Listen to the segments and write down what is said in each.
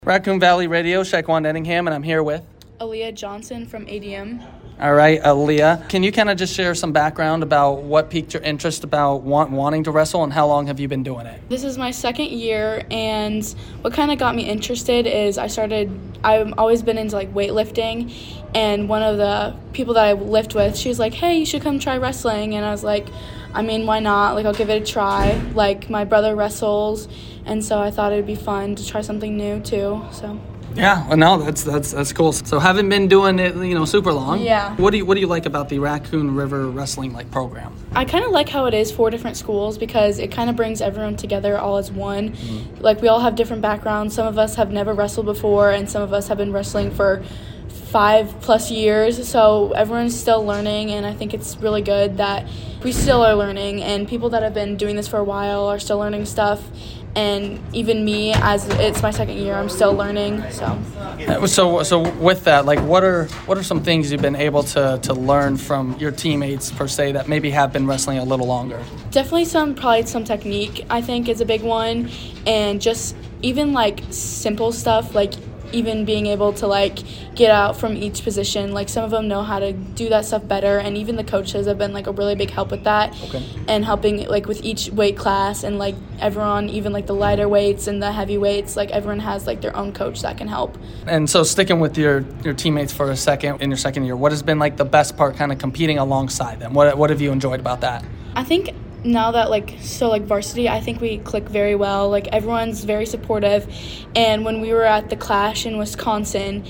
Raccoon Valley Radio, Shaquan Ettingham, and I'm here with Aaliyah Johnson from ADM. All right, Aaliyah, can you kind of just share some background about what piqued your interest about wanting to wrestle, and how long have you been doing it? This is my second year, and what kind of got me interested is I've always been into weightlifting, and one of the people that I lift with, she was like, hey, you should come try wrestling, and I was like, I mean, why not? I'll give it a try. My brother wrestles, and so I thought it would be fun to try something new too. So. Yeah, well, no, that's cool. So haven't been doing it, super long. Yeah. What do you like about the Raccoon River Wrestling program? I kind of like how it is 4 different schools because it kind of brings everyone together all as one. Mm-hmm. We all have different backgrounds. Some of us have never wrestled before, and some of us have been wrestling for 5+ years, so everyone's still learning, and I think it's really good that we still are learning, and people that have been doing this for a while are still learning stuff, and even me, as it's my second year, I'm still learning. So with that, what are some things you've been able to learn from your teammates per se that maybe have been wrestling a little longer? Definitely probably some technique, I think, is a big one, and just even simple stuff even being able to get out from each position. Some of them know how to do that stuff better, and even the coaches have been a really big help with that. Okay. And helping with each weight class, and everyone, even the lighter weights and the heavy weights, everyone has their own coach that can help. And so sticking with your teammates for a second in your second year, what has been the best part kind of competing alongside them? What have you enjoyed about that? I think now that varsity, I think we click very well. Everyone's very supportive, and when we were at the Clash in Wisconsin,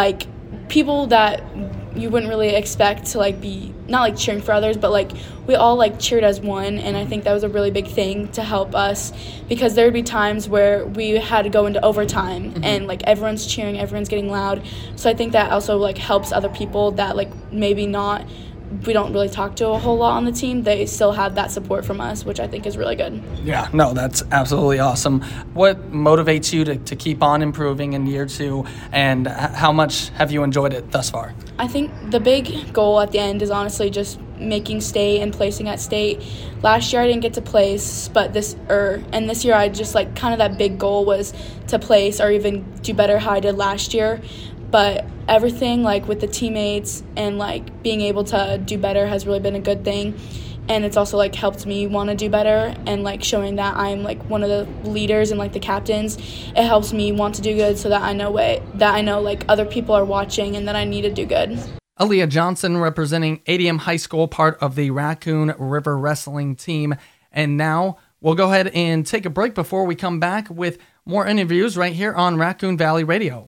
people that you wouldn't really expect to be not cheering for others, but we all cheered as one, and I think that was a really big thing to help us, because there would be times where we had to go into overtime. Mm-hmm. And everyone's cheering, everyone's getting loud, so I think that also helps other people that maybe not, we don't really talk to a whole lot on the team. They still have that support from us, which I think is really good. Yeah, no, that's absolutely awesome. What motivates you to keep on improving in year 2, and how much have you enjoyed it thus far? I think the big goal at the end is honestly just making state and placing at state. Last year I didn't get to place, but this year I just kind of that big goal was to place or even do better how I did last year. But everything with the teammates and being able to do better has really been a good thing, and it's also helped me want to do better, and showing that I'm one of the leaders and the captains. It helps me want to do good, so that I know other people are watching and that I need to do good. Aaliyah Johnson, representing ADM High School, part of the Raccoon River Wrestling team. And now we'll go ahead and take a break before we come back with more interviews right here on Raccoon Valley Radio.